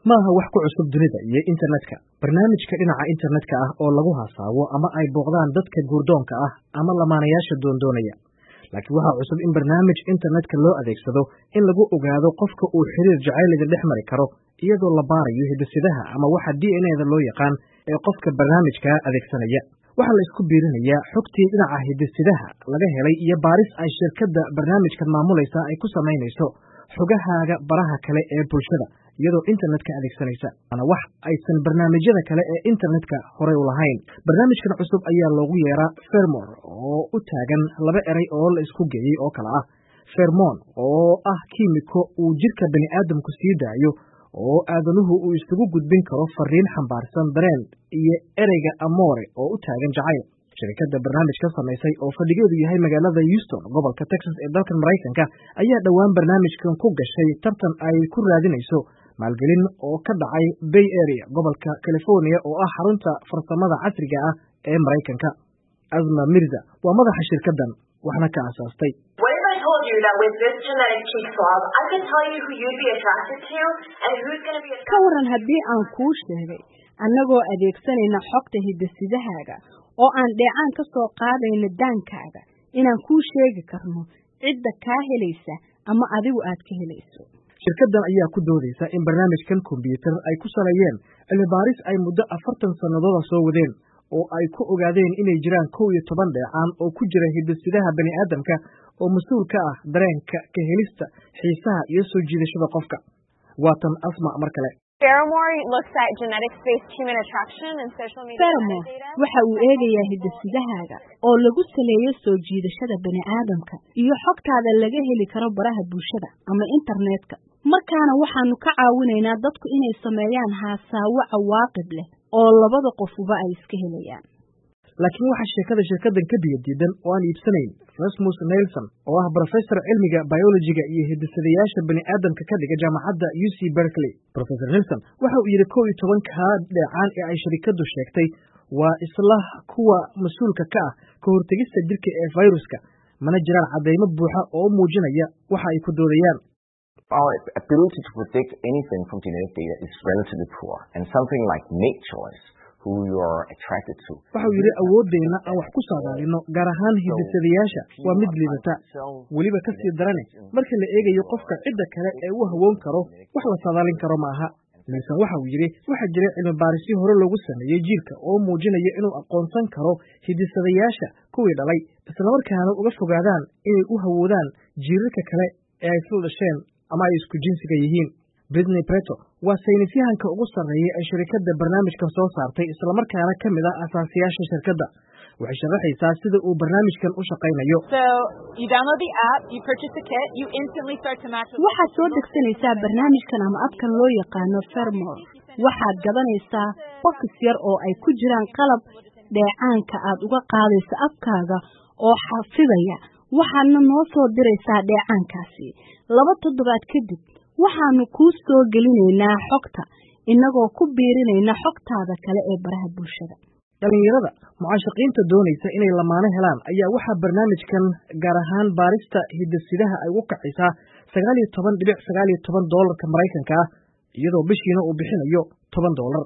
maaha wax ku cusub dunida iyo internetka. Barnaamijka dhinaca internetka ah oo lagu hasaawo ama ay booqdaan dadka guurdoonka ah ama lamaanayaasha doondoonaya. Laakiin waxaa cusub in barnaamij internetka loo adeegsado in lagu ogaado qofka uu xiriir jacayl idin dhex mari karo iyadoo la baarayo hiddo-sidaha ama waxa DNA-da loo yaqaan ee qofka barnaamijka adeegsanaya. Waxaa la isku biirinayaa xogtii dhinaca hiddo-sidaha laga helay iyo baaris ay shirkadda barnaamijkan maamulaysa ay ku samaynayso xogahaaga baraha kale ee bulshada iyadoo internetka adeegsanaysa. Waana wax aysan barnaamijyada kale ee internetka horey u lahayn. Barnaamijkan cusub ayaa loogu yeeraa Pheromone oo u taagan laba eray oo la isku geeyey oo kala ah pheromone oo ah kiimiko uu jidhka bani'aadamku sii daayo oo aadanuhu uu isugu gudbin karo fariin xambaarsan dareen, iyo ereyga amore oo u taagan jacayl. Shirkadda barnaamijka samaysay oo fadhigeedu yahay magaalada Houston, gobolka Texas ee dalkan Maraykanka, ayaa dhowaan barnaamijkan ku gashay tartan ay ku raadinayso maalgelin oo ka dhacay Bay Area, gobolka California oo ah xarunta farsamada casriga ah ee Maraykanka. Azma Mirza waa madaxa shirkaddan, waxna ka aasaastay. Ka waran haddii aan kuu sheegay annagoo adeegsanayna xogta hiddo-sidahaaga oo aan dheecaan ka soo qaadayna daankaaga inaan kuu sheegi karno cidda kaa helaysa ama adigu aad ka helayso. Shirkaddan ayaa ku doodaysa in barnaamijkan kombiyuutar ay ku saleeyeen cilmi-baaris ay muddo 40 sannadooda soo wadeen oo ay ku ogaadeen inay jiraan 11 dheecaan oo ku jira hiddo-sidaha bani'aadamka oo mas'uul ka ah dareenka, ka helista, xiisaha iyo soo jiidashada qofka. Waatan Asma mar kale. Pheromone waxa uu eegayaa hiddo-sidahaaga oo lagu saleeyo soo jiidashada bani'aadamka iyo xogtaada laga heli karo baraha bulshada ama internetka. Markaana waxaanu ka caawinaynaa dadku inay sameeyaan haasaawo cawaaqib leh oo labada qofuba ay iska helayaan. Laakiin waxaa sheekada shirkaddan ka biyadiidan oo aan iibsanayn Rasmus Nielsen oo ah professor cilmiga biologiga iyo hiddo-sidayaasha bani'aadamka ka dhiga jaamacadda UC Berkeley. Professor Nielsen waxa uu yidhi 11 dheecaan ee ay shirkaddu sheegtay waa isla kuwa mas'uulka ka ah ka hortagista jirka ee fayruska, mana jiraan caddaymo buuxa oo muujinaya waxa ay ku doodayaan. Our ability to predict anything from genetic data is relatively poor, and something like make choice who you are attracted to. Waxa uu yidhi awooddeena aan wax ku saadaalino gaar ahaan hiddo-sidayaasha waa mid liidata, weliba ka sii darane marka la eegayo qofka cidda kale ee uu hawoon karo wax la saadaalin karo maaha. Nielsen waxa uu yidhi waxaa jira cilmi-baarisyo hore loogu sameeyey jiilka oo muujinaya inuu aqoonsan karo hiddo-sidayaasha kuwii dhalay islamarkaana uga fogaadaan inay u hawoodaan jiirarka kale ee ay isla dhasheen ama ay isku jinsiga yihiin. Brittany Preto waa saynisyahanka ugu sarreeya ee shirkadda barnaamijkan soo saartay islamarkaana ka mid ah asaasiyaasha shirkadda. Waxay sharaxaysaa sida uu barnaamijkan u shaqaynayo. Waxaad soo degsanaysaa barnaamijkan ama abkan loo yaqaano Pheromone. Waxaad gadanaysaa box yar oo ay ku jiraan qalab dheecaanka aad uga qaadayso abkaaga oo xafidaya. Waxaadna noo soo diraysaa dheecaankaasi 2 toddobaad kadib. waxaanu kuu soo gelinaynaa xogta inagoo ku biirinayna xogtaada kale ee baraha bulshada. Dhalinyarada mucaashaqiinta doonaysa inay lamaane helaan ayaa waxaa barnaamijkan gaar ahaan baarista hiddo-sidaha ay u kacaysaa $19.19 Maraykanka ah iyadoo bishiina uu bixinayo $10.